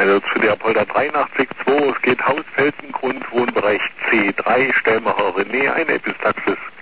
Also zu der Polder 83.2, es geht Haus Felsengrund, Wohnbereich C3, Stellmacher René ein, Epistaxis.